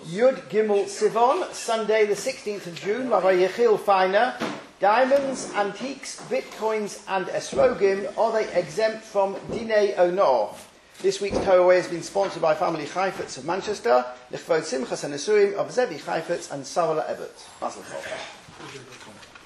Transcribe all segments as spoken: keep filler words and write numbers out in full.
Yud Gimel Sivan, Sunday the sixteenth of June, Rabbi Yechiel Feiner. Diamonds, antiques, bitcoins and esrogim, are they exempt from Dinei Onor? This week's Torah has been sponsored by family Chaifetz of Manchester, Lichvod Simchas and Nesurim of Zevi Chaifetz and Sarah Ebert. Mazel tov.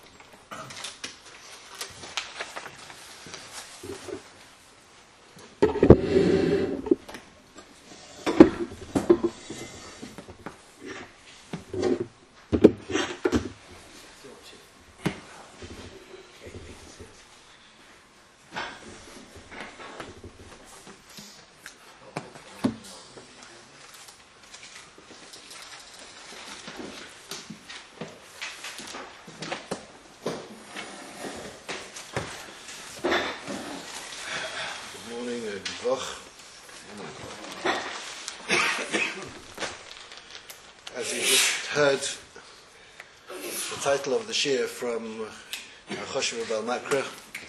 As you just heard the title of the shir from Choshev Bal Makra,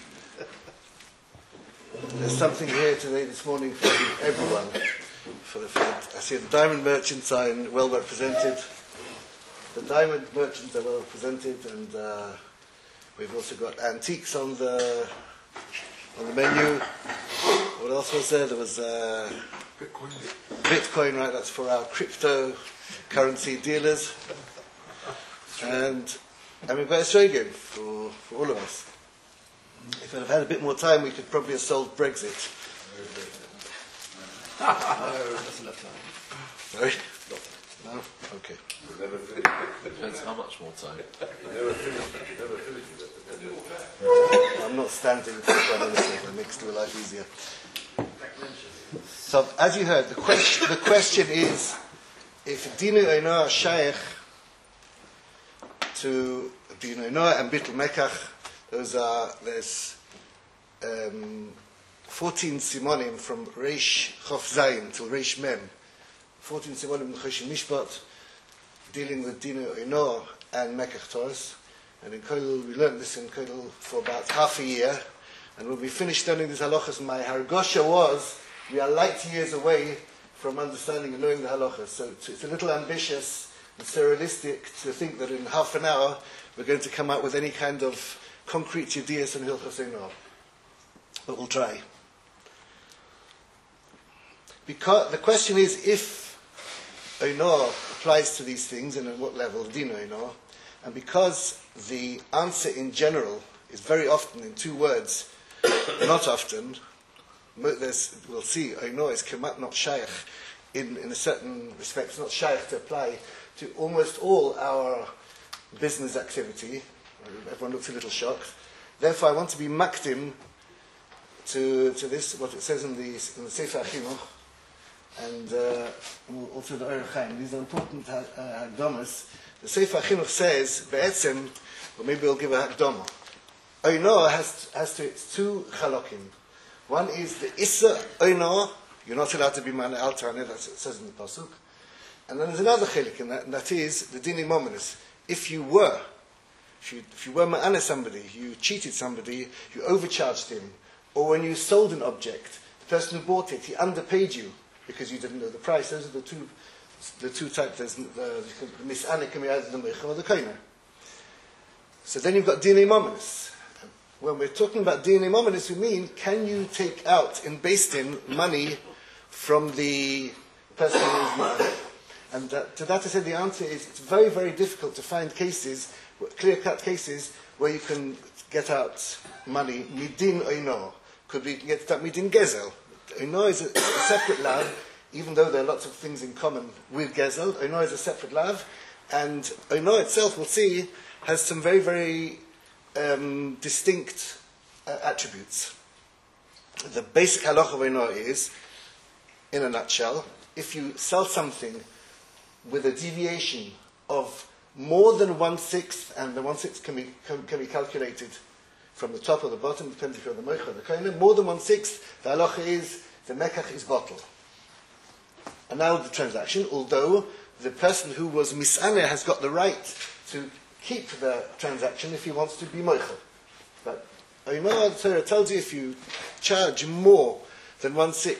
there's something here today, this morning, for everyone. For the, for the, I see the diamond merchants are well represented. The diamond merchants are well represented, and uh, we've also got antiques on the on the menu. What else was there? There was uh, Bitcoin. Bitcoin, right? That's for our cryptocurrency dealers. And and we've got esrogim for, for all of us. If I'd have had a bit more time, we could probably have solved Brexit. No, that's enough time. Sorry? No? Okay. Depends how much more time. I'm not standing for quite honestly. It makes the life easier. So, as you heard, the question, the question is, if Dinei Onor Shaykh to Dinei Onor and Bittul Mekach, those are, there's um, fourteen simonim from Reish Chof Zayin till Reish Mem, fourteen simonim in Choshen Mishpat, dealing with Dinei Onor and Mekach Torahs. And in Kollel, we learned this in Kollel for about half a year. And when we finished learning these halachas, my hargosha was, we are light years away from understanding and knowing the halachas. So it's, it's a little ambitious and surrealistic to think that in half an hour we're going to come out with any kind of concrete yedias and hilchos einor. But we'll try. Because the question is if einor applies to these things and at what level, dinei einor, and because the answer in general is very often in two words, not often, there's, we'll see, einor is kemat not shaykh in, in a certain respect, it's not shaykh to apply to almost all our business activity. Everyone looks a little shocked. Therefore, I want to be makdim to, to this, what it says in the, in the Sefer HaChinuch, and uh, also the Orach Chaim. These are important uh, hakdamas. The Sefer HaChinuch says, be'etzem, or maybe we'll give a hakdama. Einor has, has to its two chalokim. One is the Issa Einor, you're not allowed to be man al Taneh, that's what it says in the Pasuk. And then there's another chalik in that, and that is the Dinei Mominus. If you were, if you, if you were ma'aneh somebody, you cheated somebody, you overcharged him, or when you sold an object, the person who bought it, he underpaid you because you didn't know the price. Those are the two, the two types. There's the mis'aneh can be either the meicher or the koiner. So then you've got Dinei Mominus. When we're talking about Dinei Mominus, we mean, can you take out in Beis Din money from the person who's mad? And that, to that I said the answer is, it's very, very difficult to find cases, clear-cut cases, where you can get out money, midin einor. Could be, get out midin gezel. Einor is a, a separate lav, even though there are lots of things in common with gezel. Einor is a separate lav, and einor itself, we'll see, has some very, very um, distinct uh, attributes. The basic halacha of einor is, in a nutshell, if you sell something with a deviation of more than one-sixth, and the one-sixth can be, can, can be calculated from the top or the bottom, depending if you're the moich or the koiner, more than one-sixth, the halacha is, the mekach is bottled. And now the transaction, although the person who was mis'aneh has got the right to keep the transaction if he wants to be moichel. But Einor Torah tells you if you charge more than one-sixth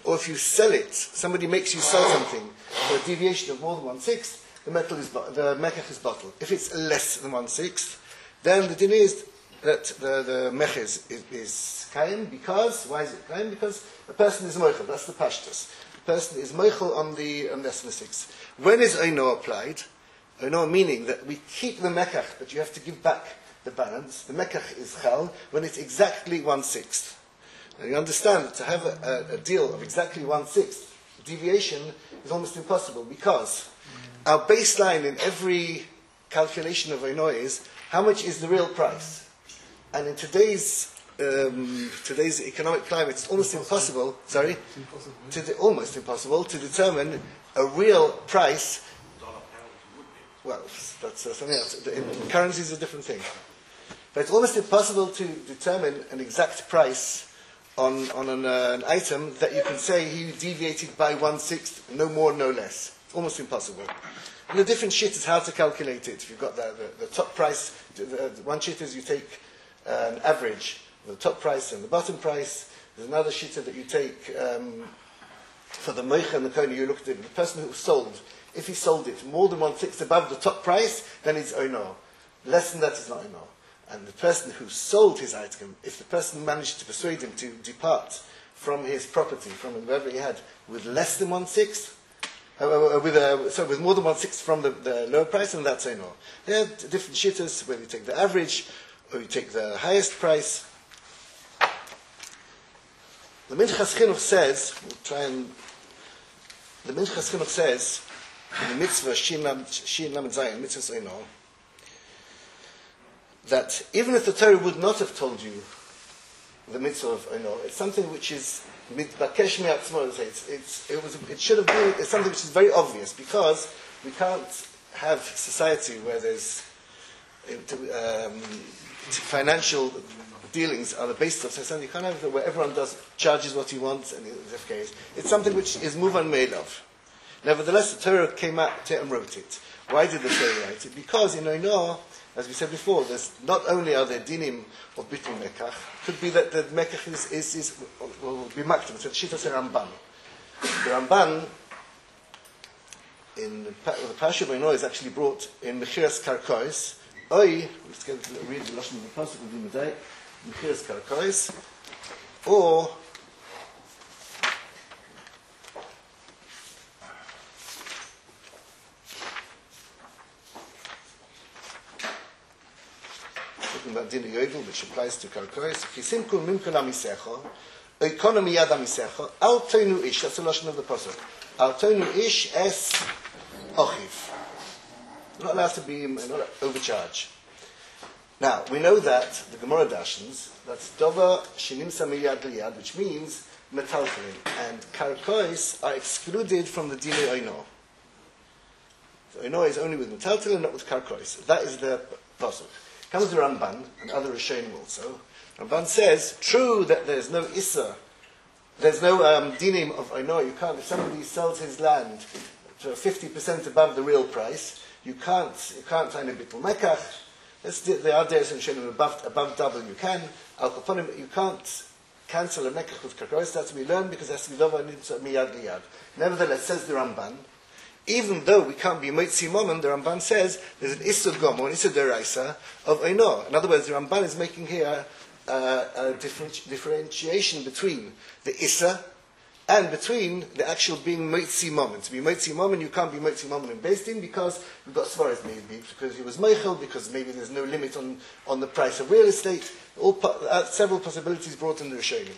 or if you sell it, somebody makes you sell something for a deviation of more than one-sixth, the metal is bo- the mekach is bottled. If it's less than one-sixth, then the din is that the, the mech is, is, is kaim, because, why is it kaim? Because a person is moichel, that's the pashtus. The person is moichel on the on less than the sixth. When is oino applied? Oino meaning that we keep the mekach, but you have to give back the balance. The mekach is chal when it's exactly one-sixth. Now you understand that to have a, a, a deal of exactly one-sixth deviation is almost impossible, because our baseline in every calculation of oino is how much is the real price. And in today's um, today's economic climate, it's almost impossible. Sorry, It's impossible. to de- almost impossible to determine a real price. Well, that's uh, something else. The- in- Currency is a different thing, but it's almost impossible to determine an exact price on on an, uh, an item that you can say he deviated by one sixth, no more, no less. It's almost impossible. And the different shit is how to calculate it. If you've got the, the, the top price, the, the one shit is you take uh, an average of the top price and the bottom price. There's another shit that you take um, for the moich and the koni. You look at it, the person who sold, if he sold it more than one sixth above the top price, then it's oino. Less than that is not oino. And the person who sold his item, if the person managed to persuade him to depart from his property, from wherever he had, with less than one sixth, Uh, with a, so with more than one sixth from the, the lower price, and that's no. There are different shittas, whether you take the average or you take the highest price. The Minchas Chinuch says, we'll try and, the Minchas Chinuch says, in the mitzvah Shin Lamed Zayin, mitzvah Oino, that even if the Torah would not have told you the mitzvah of Oino, it's something which is mitbakesh mi'atzmo. It's, it's, it was, it should have been, it's something which is very obvious, because we can't have society where there's um, financial dealings are the basis of society. You can't have it where everyone does charges what he wants, and it's case. It's something which is muvan made of. Nevertheless, the Torah came out and wrote it. Why did the Torah write it? Because in Oino, as we said before, there's not only are there dinim of bittul mekach, could be that the mekach is, is, is will be maktim. So the Shittas Ramban. The Ramban in the, the Parasha of Oino is actually brought in Mechiras Karkois. Oi, let's get to read the lashon of the pasuk of the Medai. Mechiras Karkois, or about din yovel, which applies to karkois. Chisimku mimkul amisecho, economy yad amisecho, al toinu ish. That's the lashon of the pasuk. Al toinu ish es ochiv. Not allowed to be, not overcharge. Now we know that the Gemara dashens that's dova shinimsa miyad liyad, which means metaltalin, and karkois are excluded from the din oino. So oino is only with metaltalin, not with karkois. That is the pasuk. Comes the Ramban and other Rishonim also. Ramban says, true that there's no Issa, there's no um, dinim of Oino. You can't, if somebody sells his land to fifty percent above the real price, you can't, you can't find a bittul mekach. There are days in Rishonim above, above double you can. Al Kaponim, you can't cancel a mekach with karkois. That's to be learned because it has to be dova miyad liyad. Nevertheless, says the Ramban, even though we can't be Moitzi Momon, the Ramban says there's an Issa Gomo, an Issa Deraisa of Oino. In other words, the Ramban is making here uh, a different, differentiation between the Issa and between the actual being Moitzi Momon. To be Moitzi Momon, you can't be Moitzi Momon in Beis Din because you've got Svaras maybe, because he was Meichel, because maybe there's no limit on, on the price of real estate. All uh, several possibilities brought in the Rishonim.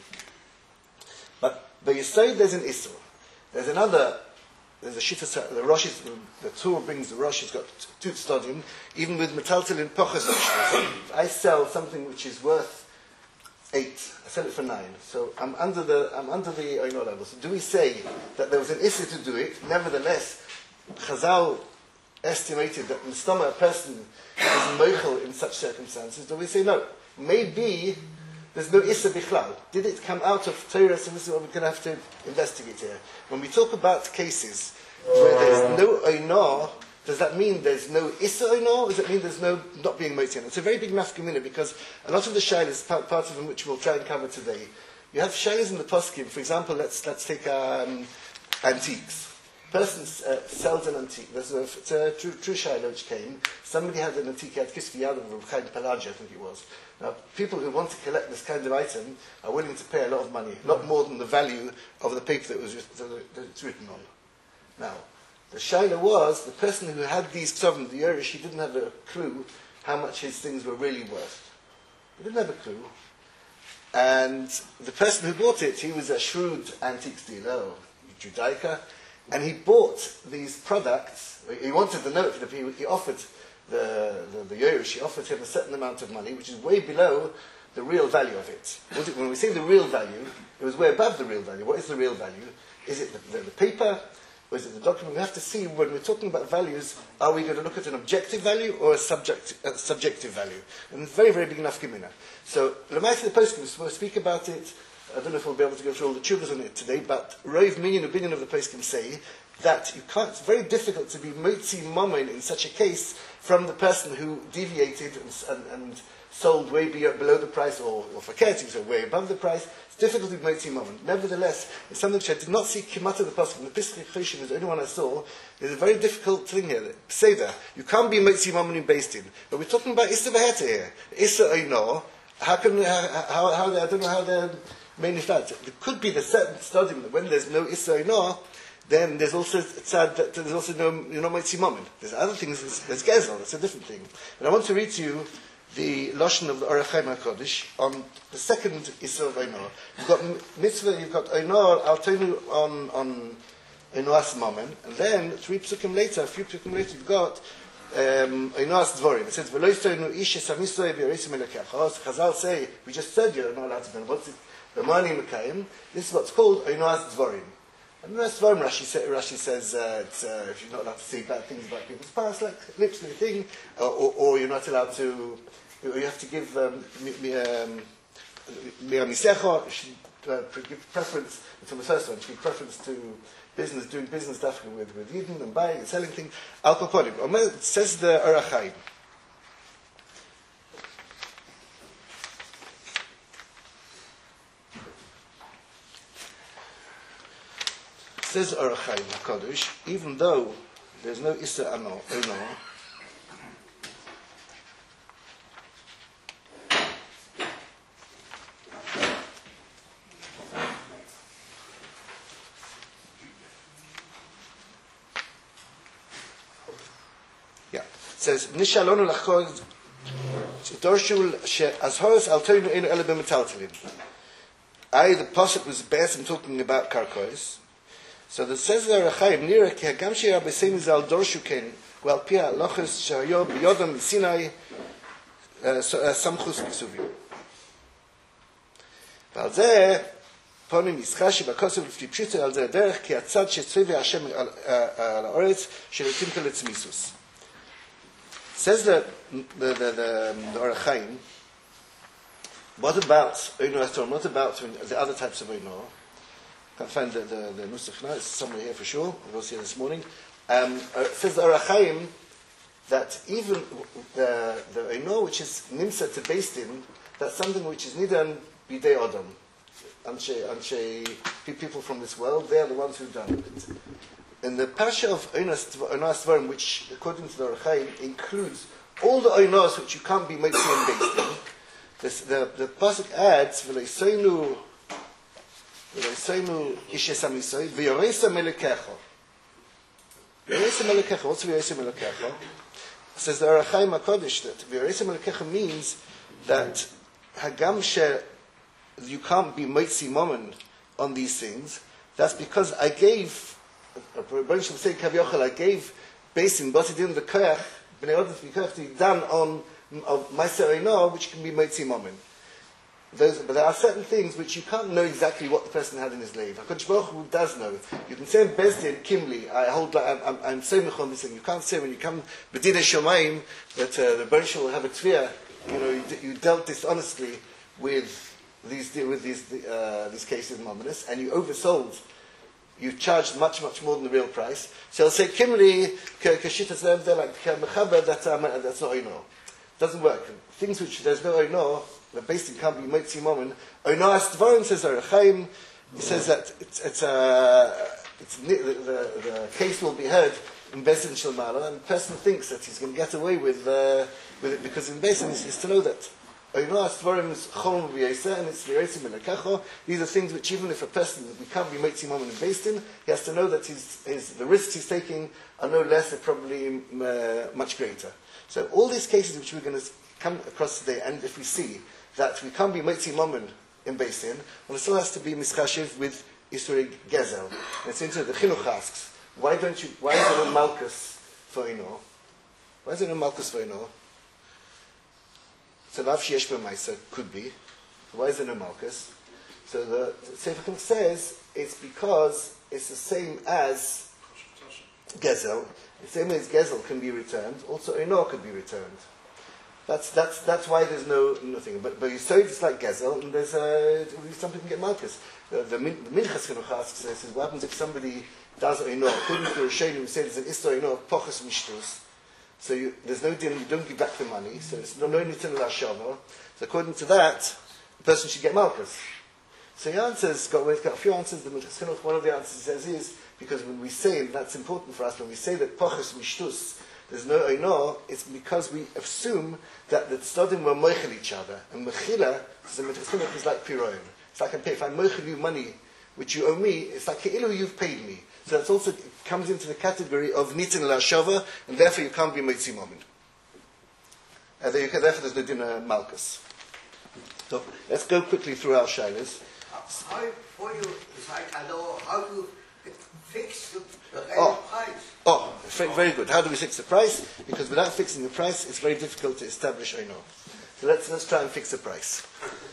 But by Yisrael, there's an Issa. There's another. There's a shita, the Rosh, is, the Torah brings the Rosh, has got two stadium, even with metaltal in pochas. If I sell something which is worth eight, I sell it for nine. So I'm under the, I'm under the Oino level. So do we say that there was an issue to do it? Nevertheless, Chazal estimated that in stomach a person is moichel in such circumstances. Do we say no? Maybe there's no Issa Bichlal. Did it come out of Torah? So this is what we're going to have to investigate here. When we talk about cases where there's no Oino, does that mean there's no Issa Oino? Or does it mean there's no not being Moitzian? It's a very big nafkamina because a lot of the shaylas, part, part of them which we'll try and cover today, You have shaylas in the poskim. For example, let's let's take um, antiques. Person uh, sells an antique. There's a, it's a true, true shayla which came. Somebody had an antique, had Kisviyadov of Chaim Pelagia, I think it was. Now, people who want to collect this kind of item are willing to pay a lot of money, a lot more than the value of the paper that was that it's written on. Now, the shayla was the person who had these ksovim, the Yerush, he didn't have a clue how much his things were really worth. He didn't have a clue. And the person who bought it, he was a shrewd antiques dealer, or Judaica, and he bought these products. He wanted the note, he, he offered the, the, the Yerush, he offered him a certain amount of money, which is way below the real value of it. When we say the real value, it was way above the real value. What is the real value? Is it the, the, the paper? Or is it the document? We have to see, when we're talking about values, are we going to look at an objective value or a, subject, a subjective value? And it's very, very big enough gemina. So, Lamaisa the Poskim, we'll speak about it. I don't know if we'll be able to go through all the tubers on it today, but Rove Minyan opinion of the Poskim say that you can't, it's very difficult to be motzi mammon in such a case from the person who deviated and, and, and sold way below the price, or, or for kerting, so way above the price. It's difficult to be motzi mammon. Nevertheless, it's something which I did not see kimata the Poskim. The Pischei Choshim is the only one I saw. There's a very difficult thing here. Seder. You can't be motzi mammon in based in. But we're talking about Issa Beheta here. Issa Oino. How can, how, how, how they, I don't know how they're mainly flat. It could be the certain study that when there's no Issa Oino, then there's also tzad that there's also no, you know, motzi mammon. There's other things, there's, there's gezel, that's a different thing. And I want to read to you the Lashon of the Orach Chaim HaKodesh on the second Issa of Oino. You've got mitzvah, you've got Oino, Altonu on, on Oinoas mammon, and then three psukim later, a few psukim later, you've got Oinoas Dvorim. It says, V'lo yistonu ish esamisoy v'yoresim elekecha. Chazal say, we just said you're not allowed to do what's it? B'mani Mekayim. This is what's called Oinoas Dvorim. And Oinoas Dvorim, Rashi, say, Rashi says, uh, it's, uh, if you're not allowed to say bad things about people's past, like lips and thing, or, or, or you're not allowed to, or you have to give um, mi'amisecha, you should uh, give preference, it's on the first one, you should give preference to business, doing business stuff with, with Yidden and buying and selling things. Al Koponim. It says the Orach Chaim. It says Orach Chaim HaKodesh, even though there's no Issa Ano, Ono, says Nishalonu lachod dorshul she azhoros altonu inu ele b'metaltalin. I the pasuk was basically talking about karkois. So the says the Orach Chaim nira ki hagam she'ar b'seim zal dorshu ken well pia lochos shayo b'yodam Sinai samchus b'suvim. ועל זה פונים ישחה שבכוסף לפי פשיטה על זה הדרך כי הצד שצריבי השם על האורץ שלתים כלצמיסוס. Says the the the, the, the Orach Chaim, what about Oino Estor? What about the other types of Oino? Can't find the the, the Nusach now. It's somewhere here for sure. We'll see it this morning. Um, uh, says the Orach Chaim that even the the Oino which is nimsa to based in, that's something which is nidan bidei Adam, anshe anshe people from this world. They are the ones who've done it. In the parasha of Oinoas Dvorim, which, according to the Orach Chaim, includes all the Oinos which you can't be made and based in, this, the, the pasuk adds, V'leisoinu V'leisoinu ishes amisoy, V'yoresa melekecho. V'yoresa melekecho, what's V'yoresa melekecho? Says the Orach Chaim HaKodesh that V'yoresa melekecho means that Hagam she, you can't be mitzi mammon on these things. That's because I gave a bunch of saying Kavyochel, I gave basin, but it didn't the koach, b'nei odin to be koach to be done on of Meiser Eino, which can be Motzi Mammon. Those, but there are certain things which you can't know exactly what the person had in his life. HaKadosh Baruch Hu does know. You can say in Bezdin, Kimli, I hold, I'm, I'm, I'm so mechon this thing. You can't say when you come B'dinei Shomayim that uh, the Baruch will have a tvir. You know, you, you dealt dishonestly with these with these uh, these cases of Mammonis, and you oversold. You charged much, much more than the real price. So I'll say, Kimli, Kashitas, they're like Mechaber, that's, um, that's not Oino. Doesn't work. Things which there's no Oino, the Beis Din can't be Motzi Mammon. Oino Astvarim says Orach Chaim. He says that it's, it's, uh, it's the, the, the case will be heard in Beis Din Shel Ma'ala, and the person thinks that he's going to get away with uh, with it because in Beis Din is to know that Oino Astvarim is Chom V'Yoseh and it's L'Reisim L'Kacho. These are things which even if a person we can't be Motzi Mammon in Beis Din, he has to know that his, his, the risks he's taking are no less, they're probably uh, much greater. So all these cases which we're going to come across today, and if we see that we can't be Motzi Mammon in Beis Din, well, it still has to be mischashiv with Isuri Gezel. And it's into the Chinuch asks, why don't you, why is there no Malkus for Ino? Why is there no Malkus for Ino? So Lav Sheyesh B'Maisa could be. Why is there no Malkus? So the Sefer Chinuch says it's because it's the same as Gezel. The same as Gezel can be returned, also Ino could be returned. That's that's that's why there's no nothing. But but you say it's like Gezel, and there's uh, some people can get Malkus. The, the, the Minchas Chinuch asks, says, what happens if somebody does Ino? According to Rishonim, we say there's an Istor Ino of Pochas Mishtus. So you, there's no din, you don't give back the money. So there's no no Nitin L'Hashava. So according to that, the person should get Malkus. So he answers, got, got a few answers. The Minchas Chinuch, one of the answers he says is because when we say, and that's important for us, when we say that Pochas Mishtus, there's no Oino, it's because we assume that the Tzodim were moichel each other. And Mechila, so the Minchas is like Piroim. It's like I pay, if I moichel you money which you owe me, it's like Ke'ilu you've paid me. So that also comes into the category of Nitin L'Hashava, and therefore you can't be Motzi Mammon. And therefore there's no dinner Malkus. So let's go quickly through our shilas. How, for you, it's like I know how to fix the, the Oh. price. Oh, very good. How do we fix the price? Because without fixing the price, it's very difficult to establish Oino. So let's let's try and fix the price.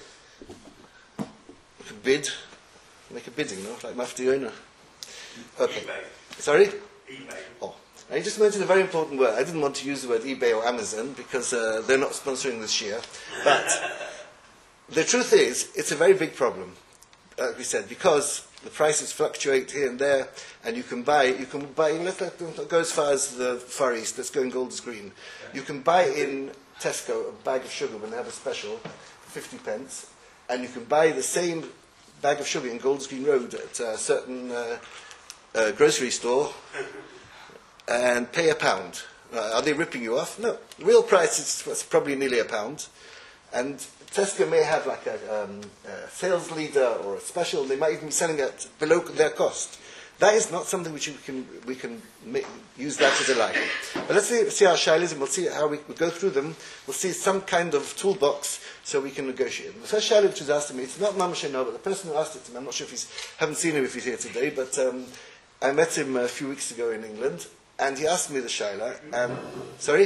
We could bid, make a bidding, no? Like Mafti Oino. Okay. eBay. Sorry? eBay. Oh. I just mentioned a very important word. I didn't want to use the word eBay or Amazon because uh, they're not sponsoring this year. But the truth is, it's a very big problem, like we said, because the prices fluctuate here and there, and you can buy, you can buy, let's not go as far as the Far East, let's go in Golders Green. You can buy in Tesco a bag of sugar when they have a special, for fifty pence, and you can buy the same bag of sugar in Golders Green Road at a certain uh, uh, grocery store and pay a pound. Uh, are they ripping you off? No. The real price is, is probably nearly a pound. And Tesco may have like a, um, a sales leader or a special. They might even be selling it below their cost. That is not something which we can we can make, use that as a line. But let's see, see our shilas, and we'll see how we, we go through them. We'll see some kind of toolbox so we can negotiate. The first shilah which was asked to me, it's not Mamash no, but the person who asked it to me, I'm not sure if he's, haven't seen him if he's here today, but um, I met him a few weeks ago in England, and he asked me the shilah. And sorry.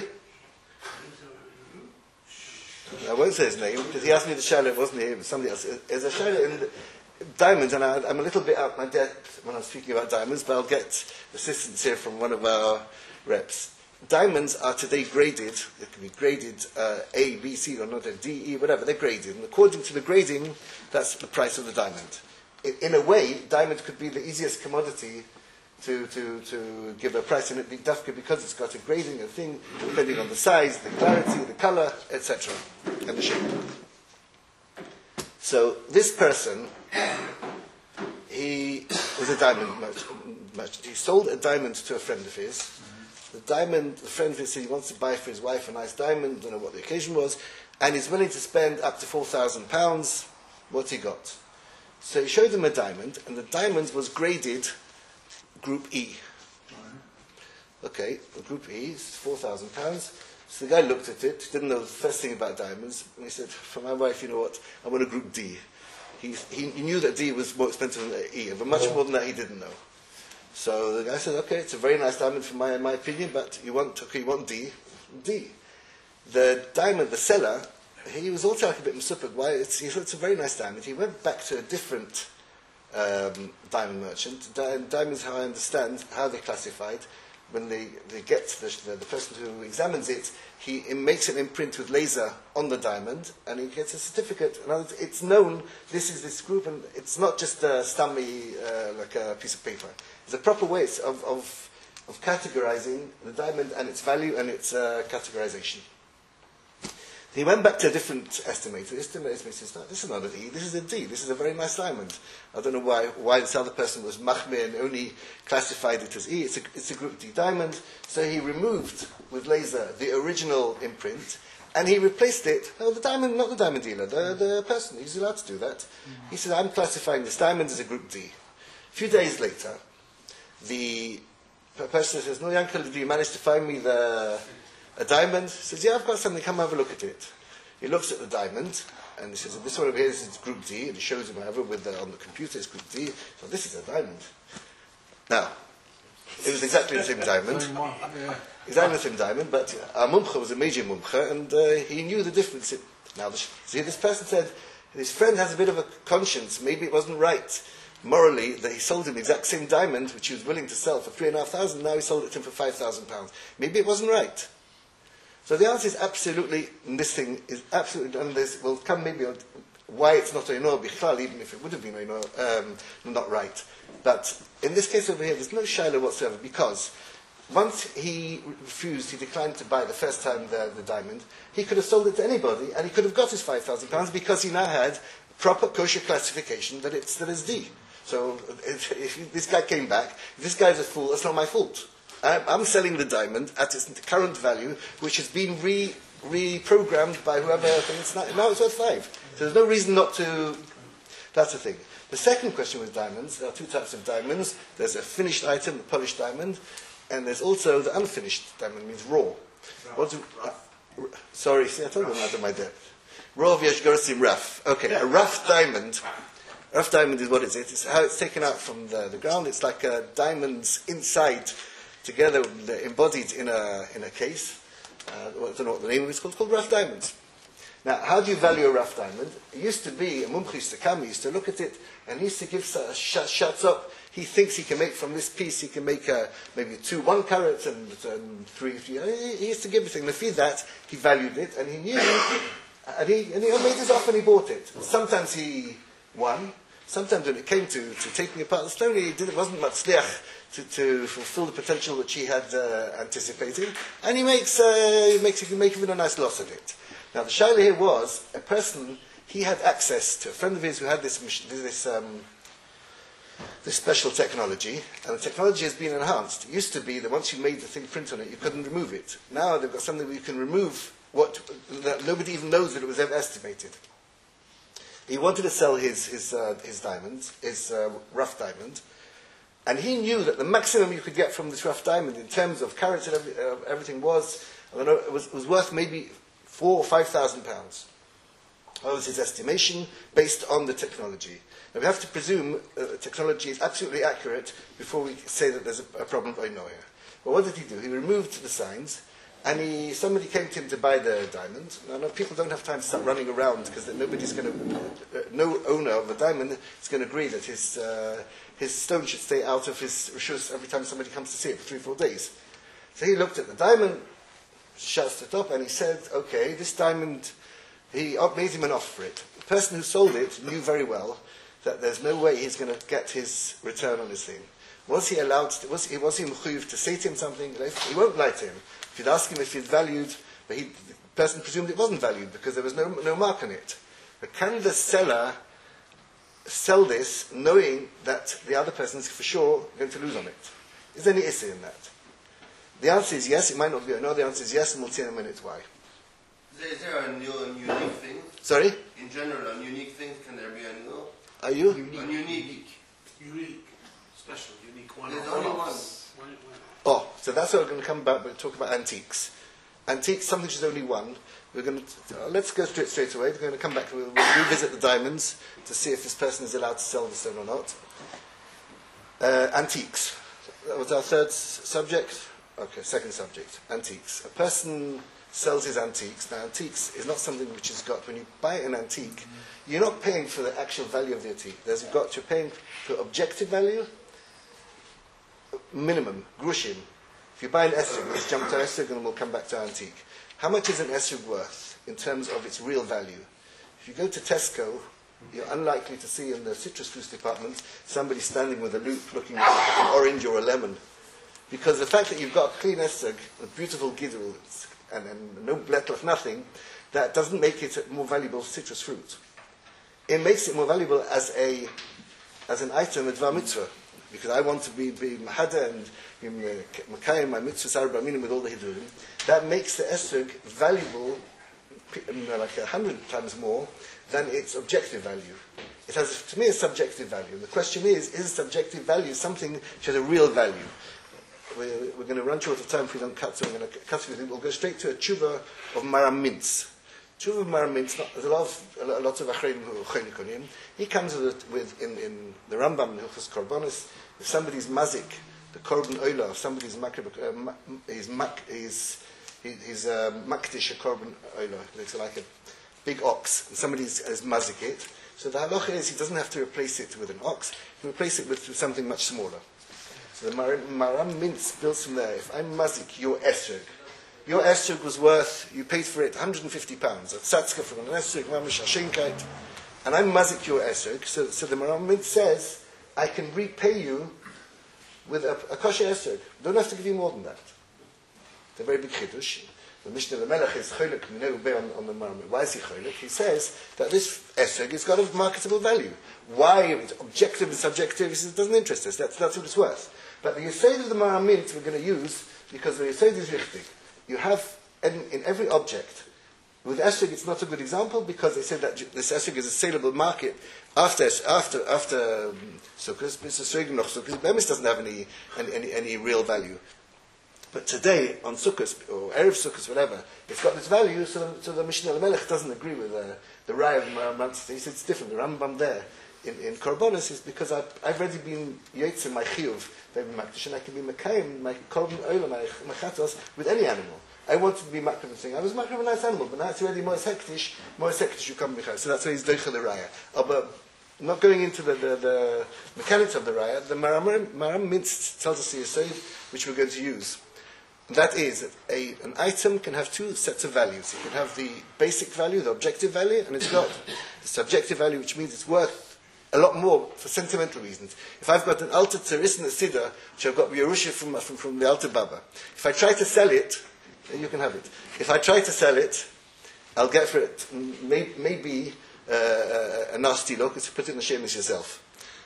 I won't say his name because he asked me the shilah. It wasn't him, it was somebody else. There's a shilah in the, diamonds, and I, I'm a little bit out my depth when I'm speaking about diamonds, but I'll get assistance here from one of our reps. Diamonds are today graded. They can be graded uh, A, B, C, or not a D, E, whatever. They're graded, and according to the grading, that's the price of the diamond. In, in a way, diamond could be the easiest commodity to, to, to give a price, and it be dafka because it's got a grading, a thing, depending on the size, the clarity, the color, et cetera, and the shape. So this person, he was a diamond merchant. He sold a diamond to a friend of his. The diamond, the friend of his said he wants to buy for his wife a nice diamond, don't know what the occasion was, and he's willing to spend up to four thousand pounds. What's he got? So he showed him a diamond, and the diamond was graded Group E. Okay, the Group E is four thousand pounds. So the guy looked at it, didn't know the first thing about diamonds, and he said, for my wife, you know what, I want a Group D. He, he, he knew that D was more expensive than E, but much more than that he didn't know. So the guy said, okay, it's a very nice diamond for my, my opinion, but you want, okay, you want D? D. The diamond, the seller, he was also like a bit misupid. Why? It's, he thought it's a very nice diamond. He went back to a different um, diamond merchant. Di- diamonds, how I understand, how they're classified, when they, they get the, the, the person who examines it, he it makes an imprint with laser on the diamond, and he gets a certificate. And it's known, this is this group, and it's not just a stummy, uh, like a piece of paper. There's a proper way of, of, of categorizing the diamond and its value and its uh, categorization. He went back to a different estimator. The estimator says, no, this is not an E, this is a D. This is a very nice diamond. I don't know why why this other person was machmir and only classified it as E. It's a, it's a group D diamond. So he removed, with laser, the original imprint, and he replaced it, no, the diamond, not the diamond dealer, the, the person. He's allowed to do that. Mm-hmm. He said, I'm classifying this diamond as a group D. A few days later, the person says, no, Yankel, did you manage to find me the... a diamond? He says, yeah, I've got something, come have a look at it. He looks at the diamond, and he says, this one over here is group D, and he shows him whatever with the, on the computer, it's group D. So this is a diamond. Now, it was exactly the same diamond. Exactly the same diamond, but our mumcha was a major mumcha, and uh, he knew the difference. Now, the, see, this person said, his friend has a bit of a conscience, maybe it wasn't right morally that he sold him the exact same diamond, which he was willing to sell for three and a half thousand, now he sold it to him for five thousand pounds. Maybe it wasn't right. So the answer is absolutely, and this thing is absolutely, and this will come maybe on why it's not Oino Bichlal, even if it would have been Oino, um, not right. But in this case over here, there's no shaila whatsoever, because once he refused, he declined to buy the first time the, the diamond, he could have sold it to anybody, and he could have got his five thousand pounds because he now had proper kosher classification that it's, that it's D. So if, if this guy came back, if this guy's a fool, that's not my fault. I'm selling the diamond at its current value, which has been re reprogrammed by whoever thinks now, now it's worth five. So there's no reason not to. That's the thing. The second question with diamonds, there are two types of diamonds. There's a finished item, the polished diamond, and there's also the unfinished diamond, means raw. What do, uh, r- sorry, see, I told them out of my depth. Raw v'yesh gorsim rough. Okay, a rough diamond. Rough diamond is what is it? It's how it's taken out from the, the ground. It's like a diamond's inside, together embodied in a in a case. Uh, I don't know what the name of it's called. It's called rough diamonds. Now, how do you value a rough diamond? It used to be, a mumch used to come, he used to look at it, and he used to give a sh- shuts up. He thinks he can make from this piece, he can make uh, maybe two one carats and, and three, three. He, he used to give everything. And feed that, he valued it, and he knew, and he, and he made his offer and he bought it. Sometimes he won. Sometimes when it came to, to taking apart the stone, he did, it wasn't matzliach to, to fulfill the potential which he had uh, anticipated, and he makes uh, he makes he can make even a nice loss of it. Now the shaila here was a person, he had access to a friend of his who had this this um, this special technology, and the technology has been enhanced. It used to be that once you made the thing print on it, you couldn't remove it. Now they've got something where you can remove what that nobody even knows that it was ever estimated. He wanted to sell his his uh, his diamonds, his uh, rough diamond, and he knew that the maximum you could get from this rough diamond in terms of carats and every, uh, everything was, I don't know, it was, was worth maybe four or five thousand pounds. That was his estimation based on the technology. Now we have to presume uh, the technology is absolutely accurate before we say that there's a, a problem by Noah. Well, what did he do? He removed the signs. And he, somebody came to him to buy the diamond. Now, no, people don't have time to start running around because nobody's going to, uh, no owner of a diamond is going to agree that his uh, his stone should stay out of his rishus every time somebody comes to see it for three, four days. So he looked at the diamond, shuts it up, and he said, "Okay, this diamond." He made him an offer for it. The person who sold it knew very well that there's no way he's going to get his return on his thing. Was he allowed? To, was he was he mechuyev to say to him something? He won't lie to him. If you'd ask him if he'd valued, but he, the person presumed it wasn't valued because there was no, no mark on it. But can the seller sell this knowing that the other person is for sure going to lose on it? Is there any issue in that? The answer is yes, it might not be. No, the answer is yes, and we'll see in a minute why. Is there a new, a unique thing? Sorry? In general, a unique thing, can there be a new? Are you? Unique. A unique. Unique. Special, unique one. There's only one. Oh, so that's what we're going to come back. We'll talk about antiques. Antiques, something which is only one. We're going to uh, let's go straight straight away. We're going to come back. We'll, we'll revisit the diamonds to see if this person is allowed to sell the stone or not. Uh, antiques. That was our third s- subject. Okay, second subject. Antiques. A person sells his antiques. Now, antiques is not something which is got when you buy an antique. You're not paying for the actual value of the antique. There's got you're paying for objective value. Minimum, grushim. If you buy an esrog, let's jump to esrog and we'll come back to antique. How much is an esrog worth in terms of its real value? If you go to Tesco, you're unlikely to see in the citrus fruits department somebody standing with a loupe looking like an orange or a lemon. Because the fact that you've got a clean esrog, a beautiful gidul, and, and no bletlach, nothing, that doesn't make it a more valuable citrus fruit. It makes it more valuable as a as an item at Dvar Mitzvah, because I want to be, be Mahada and Makayim, my Mitzvahs Arba Aminim with all the Hidurim. That makes the esrog valuable like a hundred times more than its objective value. It has, to me, a subjective value. The question is, is subjective value something which has a real value? We're, we're going to run short of time if we don't cut, so I'm going to cut it. We'll go straight to a tshuva of Maram Mintz. Tshuva of Maram Mintz, not, there's a lot of, a lot of Achreidim who are Chonikonim. He comes with, with in, in the Rambam, in Hilchos Korbanos, if somebody's mazik, the korban oila, if somebody's makrib, uh, he's mak, he's he's uh, makdish a korban oila, it's like a big ox, and somebody's is mazik it. So the halacha is he doesn't have to replace it with an ox; he can replace it with something much smaller. So the Maram, Maram Mintz builds from there. If I'm mazik your esrog, your esrog was worth, you paid for it one hundred fifty pounds. A tzatzka from an esrog, mamish hashenkait, and I'm mazik your esrog. So, so the Maram Mintz says, I can repay you with a, a kosher esrog. Don't have to give you more than that. It's a very big chiddush. The Mishnah the Melech is cholik on, on the Maram. Why is he cholik? He says that this esrog has got a marketable value. Why it's objective and subjective? He says it doesn't interest us. That's, that's what it's worth. But the Yesod of the Maram Mintz we're going to use because the Yesod is richtig. You have in, in every object. With esrog, it's not a good example because they said that this esrog is a saleable market after after after um, Sukkot. It's a sregim noch Sukkot. Bemis doesn't have any, any any real value. But today on Sukkot or erev Sukkot, whatever, it's got this value. So, so the Mishnah Melech doesn't agree with uh, the Raya of Maram Mintz. He says it's different. The Rambam there in in Korbanos is because I've, I've already been yotze my chiyuv, and I can be mekayim my korban oila my mechatos with any animal. I wanted to be makriv and saying I was makriv a nice animal, but now it's already more hektish, more hektish you come b'chai. So that's why he's doicha the raya. Oh, but not going into the, the, the mechanics of the raya, the Maram Mintz tells us the yesod which we're going to use. And that is that a, an item can have two sets of values. It can have the basic value, the objective value, and it's got the subjective value, which means it's worth a lot more for sentimental reasons. If I've got an Alter Tzeris and a Siddur, which I've got Yerusha from, from, from the Alter Baba, if I try to sell it, you can have it. If I try to sell it, I'll get for it may, maybe uh, a, a nasty look. It's put it in the shameless yourself.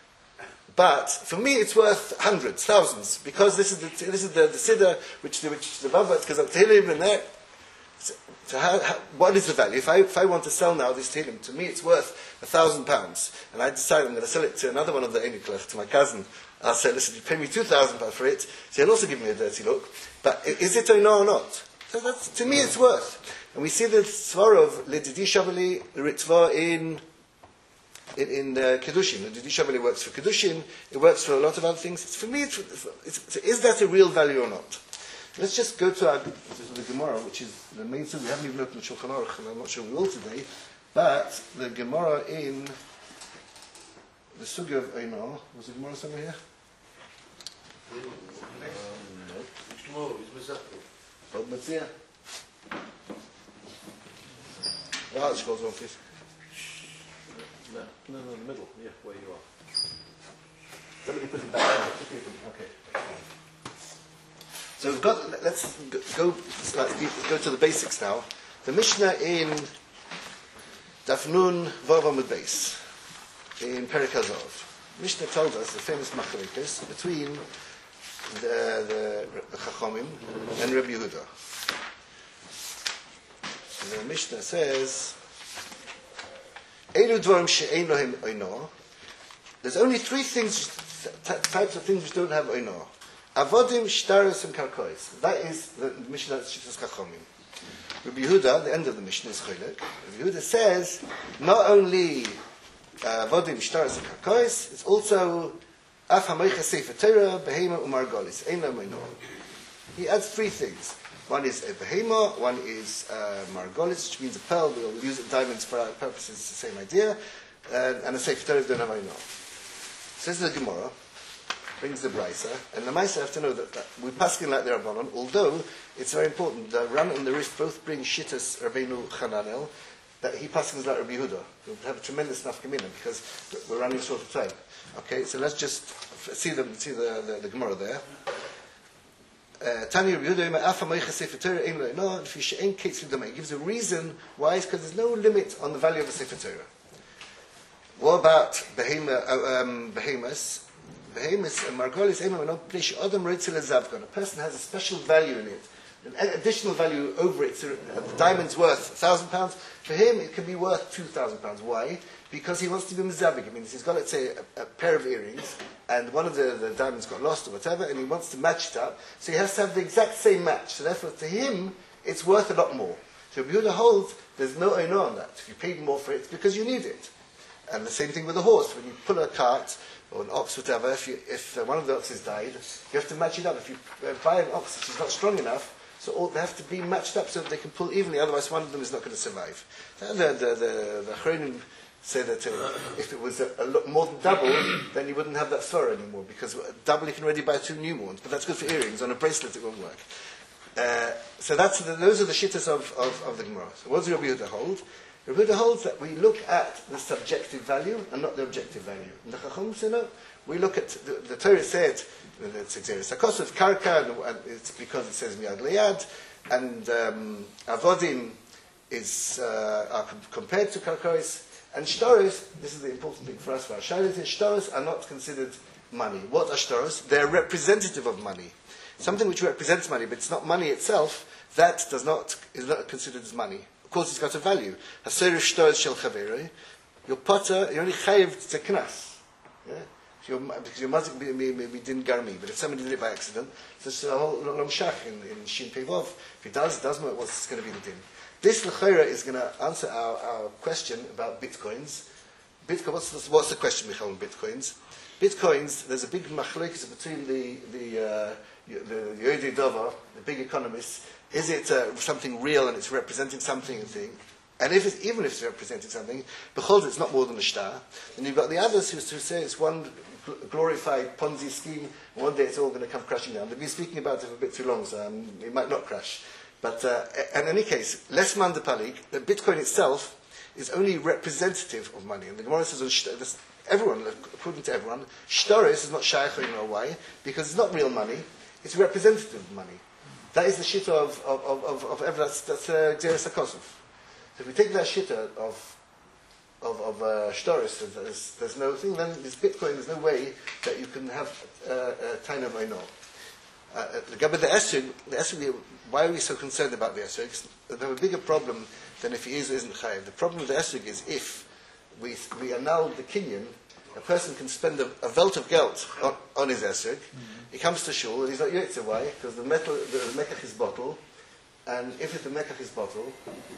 But for me, it's worth hundreds, thousands, because this is the this is the, the siddur which the which the Baba because of Tehillim and there. So, so how, how, what is the value? If I if I want to sell now this Tehillim, to me it's worth a thousand pounds, and I decide I'm going to sell it to another one of the Einiklef, to my cousin. I'll say, listen, you pay me two thousand pounds for it, so he'll also give me a dirty look. But is it or no or not? So that's, to me, it's worth. And we see the svara of Ledidi Shavali Ritva in in, in uh, Kedushin. Ledidi Shavali works for Kedushin. It works for a lot of other things. It's, for me, it's, it's, is that a real value or not? Let's just go to, our, to the Gemara, which is the main thing. We haven't even opened the Shulchan Aruch, and I'm not sure we will today. But the Gemara in the Sugya of Einar, was the Gemara somewhere here? Um, no. Which tomorrow is Mazapah? Old Matzia. The Arch goes on, please. No, no, no, in the middle. Yeah, where you are. Somebody put it back down. Okay. So we've got, let's go, go to the basics now. The Mishnah in Daf Nun Vav Amud Beis, in Perek Hazov. Mishnah told us the famous machlokes between the, the, the Chachamim and Rabbi Yehuda. The Mishnah says, Eilu dvarim she'ein lohem oino. There's only three things, types of things which don't have oino. Avodim, shtaros, and karkois. That is the Mishnah that Shittas Chachamim. Rabbi Yehuda, the end of the Mishnah is Cholek. Rabbi Yehuda says, not only avodim, shtaros, and karkois, it's also Af hamoicha sefer Torah, behema umargolis. Ein lo oino. He adds three things. One is a behema, one is uh, margolis, which means a pearl. We'll use it diamonds for our purposes, it's the same idea. Uh, and a sefer Torah don't have oino. Says the Gemara, brings the Brisa, and the Maisa have to know that, that we paskin like the Rabbanon, although it's very important. The Ram and the Rif both bring Shittas Rabbeinu Chananel, that he paskins like Rabbi Yehuda. We'll have a tremendous nafkamina because we're running short of time. Okay, so let's just see the see the, the, the Gemara there. Tanya Rabbi Yehuda Afa Moicha Sefer Torah Ein Lo No, if you she'en kates with He gives a reason why, is because there's no limit on the value of a Sefer Torah. What about behema, uh, um, behemoths? Behemoths, Margolis Ema no Pnei Adam Roitzel Zavkon. A person has a special value in it, an additional value over it. So uh, the diamond's worth a thousand pounds. For him, it can be worth two thousand pounds. Why? Because he wants to be mizabig. I mean, he's got, let's say, a, a pair of earrings, and one of the, the diamonds got lost or whatever, and he wants to match it up. So he has to have the exact same match. So therefore, to him, it's worth a lot more. So Yehuda holds there's no ono on that. If you paid more for it, it's because you need it. And the same thing with a horse. When you pull a cart or an ox, whatever, if, you, if uh, one of the oxes died, you have to match it up. If you uh, buy an ox which is not strong enough, so all, they have to be matched up so that they can pull evenly. Otherwise, one of them is not going to survive. The the the, the, the Achronim say that uh, if it was a, a lot more than double, then you wouldn't have that fur anymore, because double you can already buy two new ones. But that's good for earrings. On a bracelet, it won't work. Uh, so that's the, those are the shittas of, of, of the Gemara. So what does Rabbi Yehuda hold? Rabbi Yehuda holds that we look at the subjective value and not the objective value. And the Chacham say no. We look at the, the Torah said it's Exeris Hakosov Karka, and it's because it says Miyad Leyad, and um, Avodim is uh, are com- compared to Karkois, and Shtaros. This is the important thing for us. For our Shalit, Shtaros are not considered money. What are Shtaros? They're representative of money. Something which represents money, but it's not money itself. That does not is not considered as money. Of course, it's got a value. Haser Shtaros shel Chaveroi. Your potter, you're only chayiv to knas. Yeah? Your, because your mother maybe didn't gar me, but if somebody did it by accident, there's a whole long shach in, in Shin Pevov. If he does, it doesn't know what's going to be the din. This l'chayra is going to answer our, our question about bitcoins. Bitcoin. What's the, what's the question, Michal, on bitcoins? Bitcoins. There's a big machlokes between the the uh, the Yodi Dover, the big economists. Is it uh, something real and it's representing something? Thing? And if it's, even if it's representing something, behold, it's not more than a shtar. Then you've got the others who, who say it's one glorified Ponzi scheme, and one day it's all going to come crashing down. They've been speaking about it for a bit too long, so um, it might not crash. But uh, in any case, less man de palik, the Bitcoin itself is only representative of money. And the Gemara says, everyone, according to everyone, shtaris is not shaykh, you know why? Because it's not real money, it's representative of money. That is the shita of, of, of, of, of ever, that's, that's uh, Xeris HaKosov. So if we take that shita of of, of uh, shtaris, there's, there's no thing, then this Bitcoin, there's no way that you can have uh, a time of Eino. Uh, the Esrig, the Esrig, why are we so concerned about the Esrig? They have a bigger problem than if he is or isn't chayiv. The problem with the Esrig is if we we annul the kinyan, a person can spend a, a velt of geld on, on his Esrig. Mm-hmm. He comes to shul and he's not yotze. Why? Because the metal, the mekach is bottle, and if it's the mekach is bottle,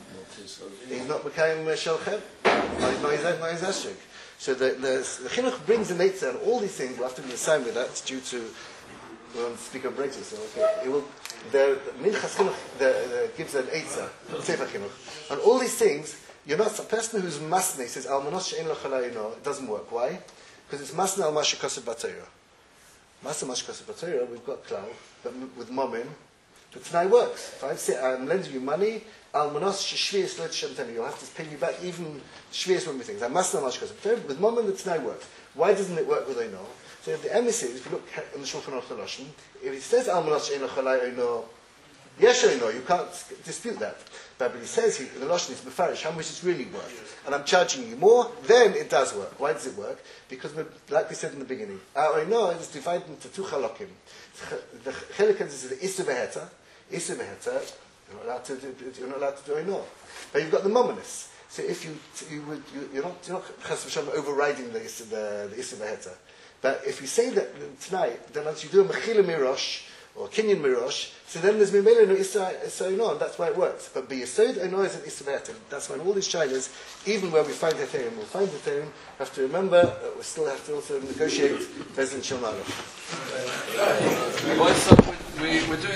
he's not Mekayim Shalchem. No, he's not his Esrig. So the, the, the chinuch brings the Neitzer, and all these things will have to be assigned with that due to, we won't speak of breaks, so okay. It will, the Minchas Chinuch the, the, gives an Eitzer, Sefer Chinuch. And all these things, you're not, a person who's masne says, Al Manos She'en Lo Chalai No, it doesn't work. Why? Because it's masne al Masha Kosev Batayra. Masne Masha Kosev Batayra, we've got Klau, but with Momin, but tonight works. If I say, I'm lending you money, Al Manos Shvius Lo Tshem you'll have to pay me back even Shvius when we think. I'm masne al Masha Kosev Batayra, with Momin, the tonight works. Why doesn't it work with Eino? So if the emissaries, if you look at the Shulchan Aruch Lashon, if it says Al Manos She'en Lo Chalai Eino, yes or no, you can't dispute that. But when he says he, the Lashon is Mefarish, how much it's really worth, and I'm charging you more, then it does work. Why does it work? Because, like we said in the beginning, our Eino is divided into two chalakim. The chelik is the Issa Veheta. Issa Veheta, you're not allowed to do, you're not allowed to do Eino. But you've got the Mominus. So if you, you would, you, you're not, you're not Chas v'Shalom overriding the Issa, the, the Issa Veheta. But if you say that tonight, then once you do a Mechila Mirosh, or Kinyan Mirosh, so then there's Mimele no Issa Eino, and that's why it works. But B'Yesod Eino is an Issa V'Heter. That's why in all these Shilas, even where we find Heterim, we'll find Heterim, have to remember that we still have to also negotiate Bezin Shel Malach. We, we're doing